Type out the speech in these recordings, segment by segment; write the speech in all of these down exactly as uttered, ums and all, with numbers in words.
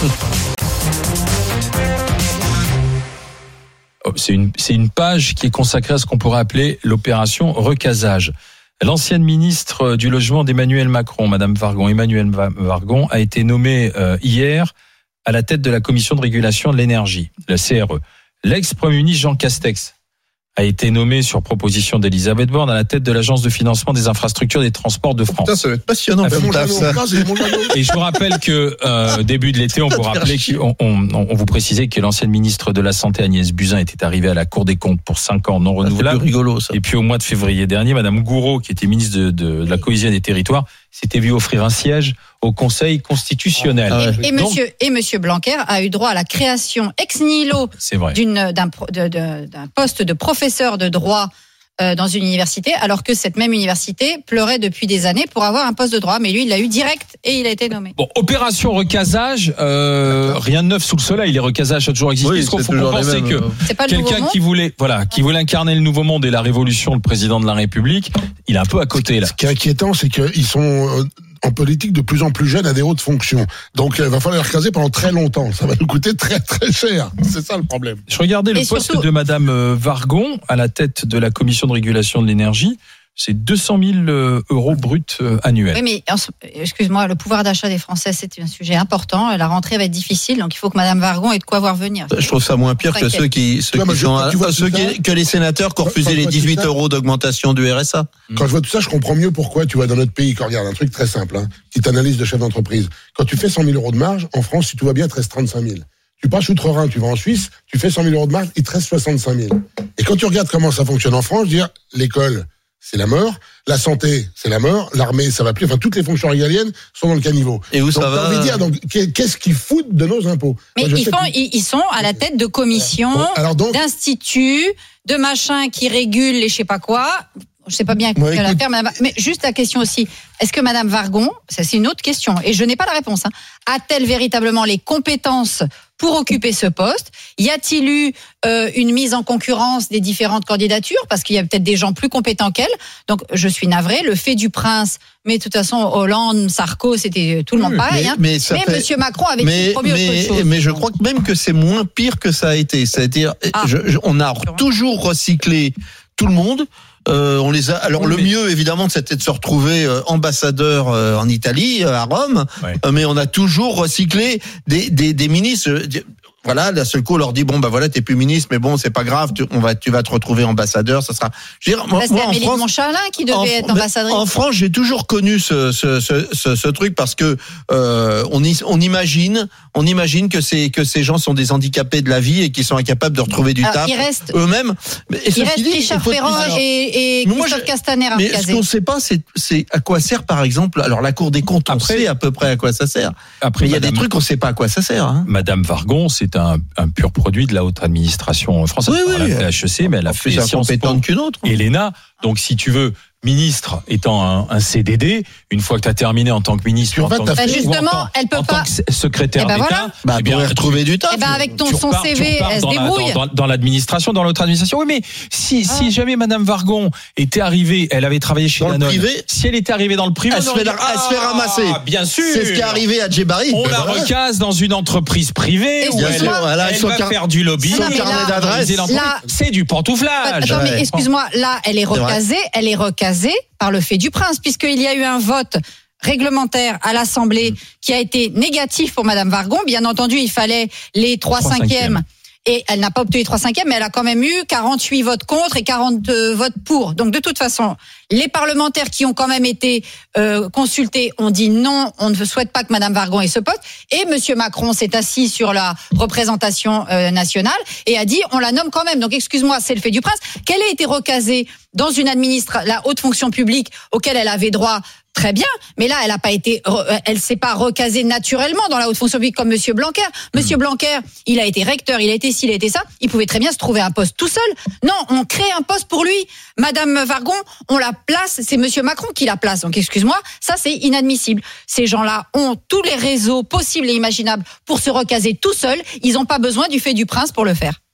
C'est une, c'est une page qui est consacrée à ce qu'on pourrait appeler l'opération recasage. L'ancienne ministre du Logement d'Emmanuel Macron, Madame Wargon, Emmanuelle Wargon, a été nommée euh, hier à la tête de la Commission de régulation de l'énergie, la C R E. L'ex-premier ministre Jean Castex a été nommé sur proposition d'Elisabeth Borne à la tête de l'Agence de financement des infrastructures des transports de France. Putain, ça va être passionnant. Mon taf, ça. Et je vous rappelle que euh, début de l'été, on vous rappelait qu'on on, on vous précisait que l'ancienne ministre de la Santé Agnès Buzyn était arrivée à la Cour des comptes pour cinq ans non renouvelables. C'est rigolo, ça. Et puis au mois de février dernier, Madame Gourault, qui était ministre de, de, de la cohésion des territoires, s'était vue offrir un siège au Conseil constitutionnel. Ah ouais. Et, et Donc, monsieur et monsieur Blanquer a eu droit à la création ex nihilo c'est vrai. d'une d'un, de, de, d'un poste de professeur de droit euh, dans une université, alors que cette même université pleurait depuis des années pour avoir un poste de droit, mais lui il l'a eu direct et il a été nommé. Bon, opération recasage, euh, rien de neuf sous le soleil. Les recasages ont toujours existé. Oui, Est-ce qu'on c'est faut toujours penser les mêmes, que euh... C'est pas le nouveau quelqu'un monde qui voulait, voilà, qui voulait incarner le nouveau monde et la révolution, le président de la République, il est un peu à côté là. Ce qui est inquiétant, c'est qu'ils sont euh, en politique de plus en plus jeunes à des hautes fonctions. Donc il va falloir les recaser pendant très longtemps. Ça va nous coûter très très cher. C'est ça le problème. Je regardais le Et poste surtout- de Madame Wargon à la tête de la Commission de régulation de l'énergie. C'est deux cent mille euros bruts annuels. Oui, mais excuse-moi, le pouvoir d'achat des Français, c'est un sujet important. La rentrée va être difficile, donc il faut que Madame Wargon ait de quoi voir venir. Je trouve ça moins pire que ceux qui, ceux Ouais, qui mais je- sont, tu vois, ceux tout ça, qui, que les sénateurs qui ont quand- refusé quand les je vois tout dix-huit ça- euros d'augmentation du R S A. Quand je vois tout ça, je comprends mieux pourquoi, tu vois, dans notre pays, quand regarde un truc très simple, hein, petite analyse de chef d'entreprise. Quand tu fais cent mille euros de marge, en France, si tout va bien, il te reste trente-cinq mille. Tu passes outre-Rhin, tu vas en Suisse, tu fais cent mille euros de marge, il te reste soixante-cinq mille. Et quand tu regardes comment ça fonctionne en France, je veux dire, l'école, c'est la mort, la santé, c'est la mort, l'armée, ça va plus, enfin, toutes les fonctions régaliennes sont dans le caniveau. Et où donc, ça t'as va envie de dire, donc, qu'est-ce qu'ils foutent de nos impôts? Mais Moi, je ils, sais font, que- ils, ils sont à la tête de commissions, Bon, alors donc- d'instituts, de machins qui régulent les je sais pas quoi. Je sais pas bien Ouais, quelle écoute- affaire, madame. Mais juste la question aussi, est-ce que Madame Wargon, ça c'est une autre question, et je n'ai pas la réponse, hein, a-t-elle véritablement les compétences pour occuper ce poste? Y a-t-il eu euh, une mise en concurrence des différentes candidatures? Parce qu'il y a peut-être des gens plus compétents qu'elle. Donc je suis navrée, le fait du prince, mais de toute façon Hollande, Sarko, c'était tout le monde Oui, pareil. mais- hein. mais ça fait- Monsieur Macron avait Mais, promis autre mais, chose. mais je crois que même que c'est moins pire que ça a été. C'est-à-dire, Ah. je, je, on a toujours recyclé tout le monde. Euh, on les a. Alors Oui, le mais- mieux évidemment c'était de se retrouver euh, ambassadeur euh, en Italie, euh, à Rome. Ouais. Euh, mais on a toujours recyclé des des, des ministres. euh, Voilà, d'un seul coup on leur dit bon bah voilà t'es plus ministre, mais bon c'est pas grave, tu, on va tu vas te retrouver ambassadeur, ça sera. Je veux dire, moi, Là, moi, c'est en Amélie de France, Montchalin qui devait en, être mais ambassadrice. en France, j'ai toujours connu ce ce ce ce, ce truc parce que euh, on y, on imagine on imagine que c'est que ces gens sont des handicapés de la vie et qui sont incapables de retrouver du Alors, taf il reste, eux-mêmes. Mais- et il ceci reste dit, Richard il faut- Ferrand alors, et, et mais moi, Christophe je- Castaner à mais ce recaser. qu'on ne sait pas, c'est c'est à quoi sert par exemple. Alors la Cour des comptes, on Après- sait à peu près à quoi ça sert. Après, Mais il y a Madame- des trucs qu'on ne sait pas à quoi ça sert. Hein. Madame Wargon, c'est un, un pur produit de la haute administration française. Oui, oui. Elle a fait H E C, mais elle a fait Plus Sciences Po incompétente qu'une autre. et l'E N A. Donc, si tu veux, ministre étant un, un C D D, une fois que tu as terminé en tant que ministre, Tu en vas, tant t'as que, fait- Bah, justement, ou en tant- elle peut en pas- tant que secrétaire Eh ben d'État, voilà. Bah, eh bien, pour retrouver du taf. Eh ben avec ton tu son repars- C tu V, repars elle se dans la- débrouille. Dans, dans- dans l'administration, dans l'autre administration. Oui, mais si, si jamais Madame Wargon était arrivée, elle avait travaillé chez Dans le Danone. privé, Si elle était arrivée dans le privé, elle on se aurait fait, dit, la- elle se fait ah, ramasser. Bien sûr. C'est ce qui est arrivé à Djebari. On Ben la voilà. recase dans une entreprise privée où elle, Excuse-moi. Voilà, elle son va car- faire du lobby. son elle va carnet d'adresse. organiser l'entreprise. Là- C'est du pantouflage. Attends, mais Ouais. excuse-moi, là, elle est vrai. recasée, elle est recasée par le fait du prince, puisqu'il y a eu un vote réglementaire à l'Assemblée Mm. qui a été négatif pour Madame Wargon. Bien entendu, il fallait les trois Trois cinquièmes. cinquièmes. Et elle n'a pas obtenu les trois cinquièmes, mais elle a quand même eu quarante-huit votes contre et quarante-deux votes pour. Donc de toute façon, les parlementaires qui ont quand même été euh, consultés ont dit non, on ne souhaite pas que Madame Wargon ait ce poste. Et Monsieur Macron s'est assis sur la représentation euh, nationale et a dit on la nomme quand même. Donc excuse-moi, c'est le fait du prince. Qu'elle ait été recasée dans une administration, la haute fonction publique auquel elle avait droit. Très bien, mais là, elle a pas été, elle s'est pas recasée naturellement dans la haute fonction publique comme Monsieur Blanquer. Monsieur Blanquer, il a été recteur, il a été ci, il a été ça. Il pouvait très bien se trouver un poste tout seul. Non, on crée un poste pour lui. Madame Wargon, on la place, c'est Monsieur Macron qui la place. Donc, excuse-moi, ça c'est inadmissible. Ces gens-là ont tous les réseaux possibles et imaginables pour se recaser tout seuls. Ils n'ont pas besoin du fait du prince pour le faire.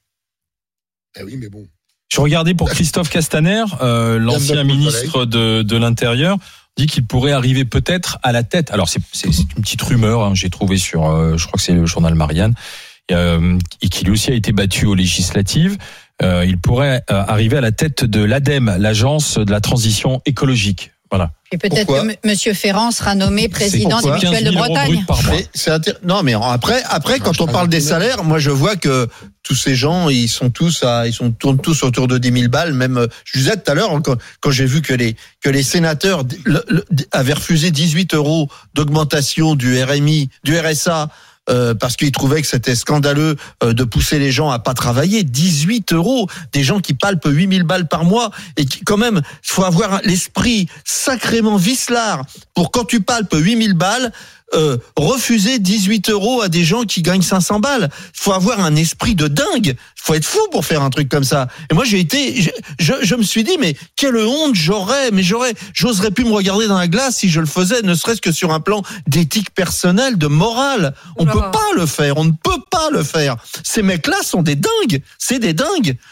Eh oui, mais bon. Je regardais pour Christophe Castaner, euh, l'ancien Bienvenue au ministre de, de l'Intérieur. dit qu'il pourrait arriver peut-être à la tête. Alors c'est, c'est, c'est une petite rumeur, hein, j'ai trouvé sur, euh, je crois que c'est le journal Marianne, euh, et qui lui aussi a été battu aux législatives. Euh, il pourrait euh, arriver à la tête de l'ADEME, l'agence de la transition écologique. Voilà. Et peut-être Pourquoi que M. Ferrand sera nommé président des mutuelles de Bretagne. Mais c'est intér... Non, mais après, après, Non, quand on parle des salaires, moi je vois que tous ces gens, ils sont tous à, ils sont tournent tous autour de dix mille balles. Même, je disais tout à l'heure quand, quand j'ai vu que les que les sénateurs le, le, avaient refusé dix-huit euros d'augmentation du R M I, du R S A. Euh, parce qu'ils trouvaient que c'était scandaleux euh, de pousser les gens à pas travailler. dix-huit euros, des gens qui palpent huit mille balles par mois et qui, quand même, il faut avoir l'esprit sacrément vicelard pour quand tu palpes huit mille balles, euh, refuser dix-huit euros à des gens qui gagnent cinq cents balles. Il faut avoir un esprit de dingue. Il faut être fou pour faire un truc comme ça. Et moi, j'ai été, je, je, je me suis dit, mais quelle honte j'aurais, mais j'aurais, j'oserais plus me regarder dans la glace si je le faisais, ne serait-ce que sur un plan d'éthique personnelle, de morale. On ne peut pas le faire. On ne peut pas le faire. Ces mecs-là sont des dingues. C'est des dingues.